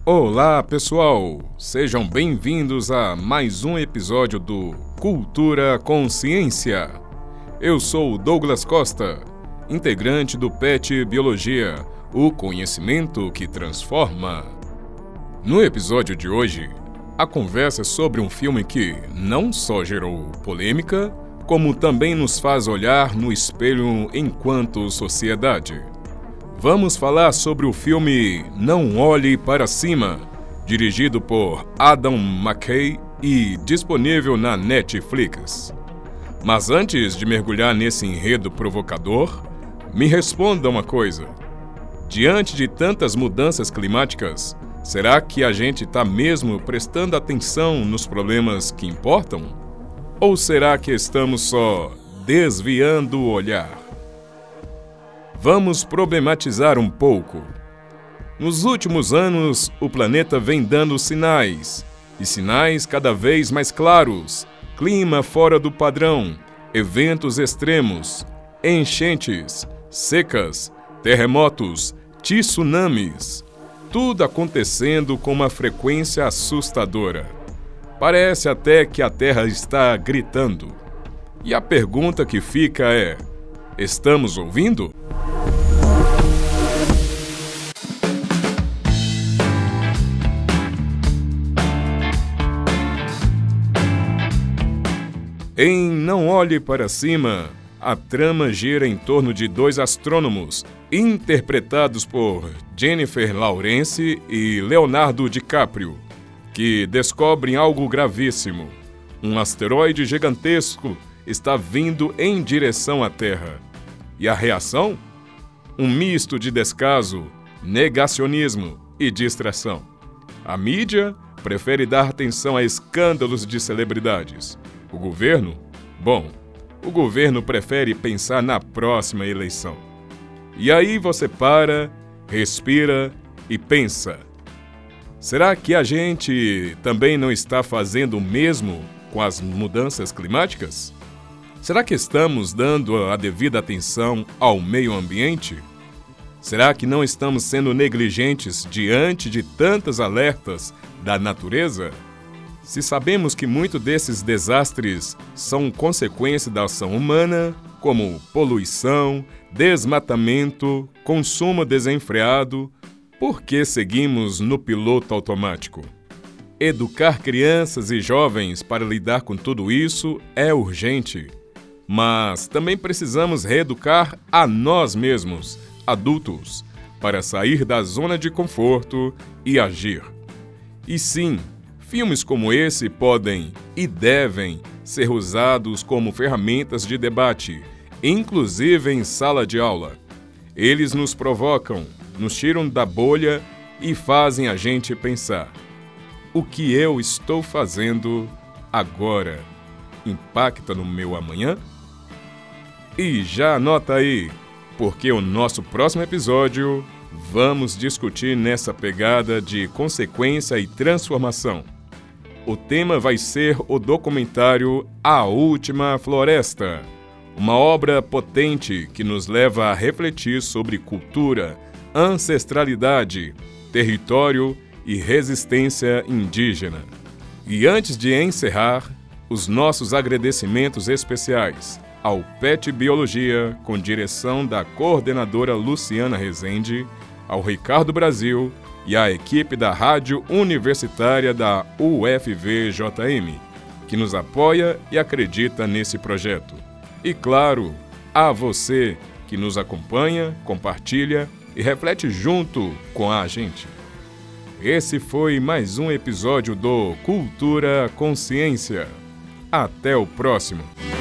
Olá, pessoal! Sejam bem-vindos a mais um episódio do Cultura Consciência. Eu sou o Douglas Costa, integrante do PET Biologia, o conhecimento que transforma. No episódio de hoje, a conversa é sobre um filme que não só gerou polêmica, como também nos faz olhar no espelho enquanto sociedade. Vamos falar sobre o filme Não Olhe Para Cima, dirigido por Adam McKay e disponível na Netflix. Mas antes de mergulhar nesse enredo provocador, me responda uma coisa. Diante de tantas mudanças climáticas, será que a gente está mesmo prestando atenção nos problemas que importam? Ou será que estamos só desviando o olhar? Vamos problematizar um pouco. Nos últimos anos, o planeta vem dando sinais, e sinais cada vez mais claros. Clima fora do padrão, eventos extremos, enchentes, secas, terremotos, tsunamis. Tudo acontecendo com uma frequência assustadora. Parece até que a Terra está gritando. E a pergunta que fica é: estamos ouvindo? Em Não Olhe Para Cima, a trama gira em torno de dois astrônomos, interpretados por Jennifer Lawrence e Leonardo DiCaprio, que descobrem algo gravíssimo. Um asteroide gigantesco está vindo em direção à Terra. E a reação? Um misto de descaso, negacionismo e distração. A mídia prefere dar atenção a escândalos de celebridades. O governo? Bom, o governo prefere pensar na próxima eleição. E aí você para, respira e pensa: será que a gente também não está fazendo o mesmo com as mudanças climáticas? Será que estamos dando a devida atenção ao meio ambiente? Será que não estamos sendo negligentes diante de tantos alertas da natureza? Se sabemos que muitos desses desastres são consequência da ação humana, como poluição, desmatamento, consumo desenfreado, por que seguimos no piloto automático? Educar crianças e jovens para lidar com tudo isso é urgente, mas também precisamos reeducar a nós mesmos, adultos, para sair da zona de conforto e agir. E sim, filmes como esse podem e devem ser usados como ferramentas de debate, inclusive em sala de aula. Eles nos provocam, nos tiram da bolha e fazem a gente pensar: o que eu estou fazendo agora impacta no meu amanhã? E já anota aí, porque o nosso próximo episódio vamos discutir nessa pegada de consequência e transformação. O tema vai ser o documentário A Última Floresta, uma obra potente que nos leva a refletir sobre cultura, ancestralidade, território e resistência indígena. E antes de encerrar, os nossos agradecimentos especiais ao PET Biologia, com direção da coordenadora Luciana Rezende, ao Ricardo Brasil e à equipe da Rádio Universitária da UFVJM, que nos apoia e acredita nesse projeto. E claro, a você que nos acompanha, compartilha e reflete junto com a gente. Esse foi mais um episódio do Cultura Consciência. Até o próximo!